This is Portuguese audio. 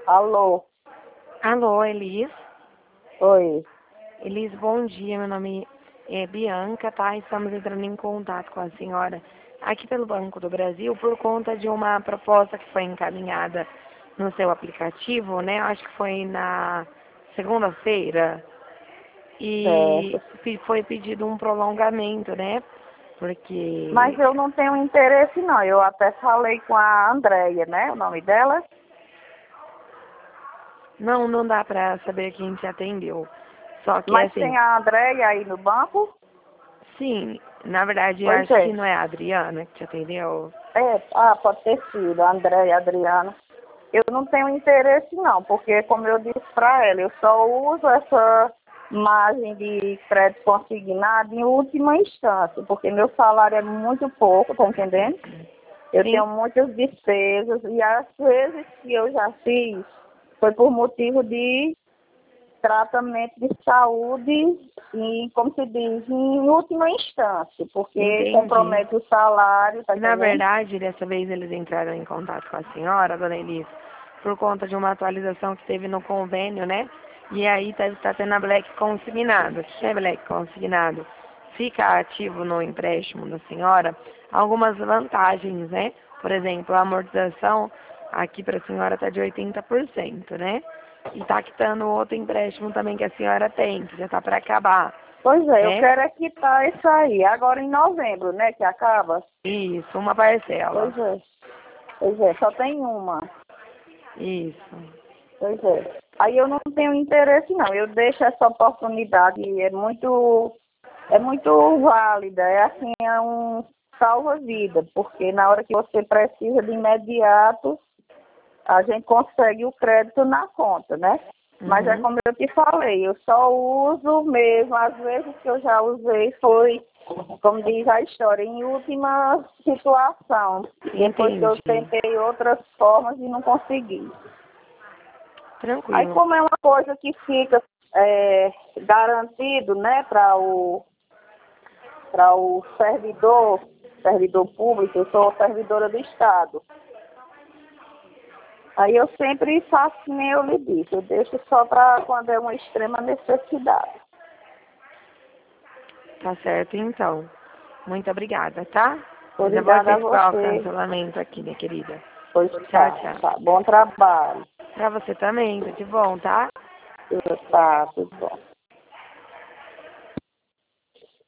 Alô? Alô, Elis. Oi. Elis, bom dia. Meu nome é Bianca, tá? Estamos entrando em contato com a senhora aqui pelo Banco do Brasil por conta de uma proposta que foi encaminhada no seu aplicativo, né? Acho que foi na segunda-feira. E Certo. foi pedido um prolongamento, né? Mas Porque eu não tenho interesse, não. Eu até falei com a Andréia, né? O nome dela? não dá pra saber quem te atendeu. Só que Mas assim, tem a Andréia aí no banco? sim, na verdade, eu Pois acho que é. não é a Adriana que te atendeu. Pode ter sido, a Andréia, Adriana. Eu não tenho interesse, não, porque, como eu disse para ela, eu só uso essa margem de crédito consignado em última instância, porque meu salário é muito pouco, tá entendendo? Eu Sim, tenho muitas despesas e às vezes que eu já fiz foi por motivo de tratamento de saúde e, como se diz, em última instância, porque entendi. compromete o salário, tá Na entendendo? verdade, dessa vez eles entraram em contato com a senhora, dona Elis, por conta de uma atualização que teve no convênio, né? E aí tá tendo a Black consignado. O que é Black consignado? Fica ativo no empréstimo da senhora algumas vantagens, né? Por exemplo, a amortização aqui para a senhora está de 80%, né? E está quitando outro empréstimo também que a senhora tem, que já está para acabar, Pois é, eu né? quero é quitar isso aí, agora em novembro, né, que acaba. Isso, uma parcela. Pois é, pois é, só tem uma. Isso. Pois é. Aí eu não tenho interesse, não. Eu deixo essa oportunidade, é muito válida. É assim, é um salva-vida, porque na hora que você precisa de imediato, a gente consegue o crédito na conta, né? Mas é Uhum. como eu te falei, eu só uso mesmo, às vezes que eu já usei foi, como diz a história, em última situação. Depois que eu Entendi. tentei outras formas e não consegui. Aí Tranquilo. como é uma coisa que fica garantido, né, para o servidor público, eu sou servidora do Estado. Aí eu sempre faço que nem eu lhe disse, eu deixo só para quando é uma extrema necessidade. Tá certo, então. Muito obrigada, tá? Eu já vou Obrigada a efetuar o você, cancelamento aqui, minha querida. pois Tchau, tá, tchau. tá. Bom trabalho. Pra você também, tudo de bom, tá? Tá, tudo bom.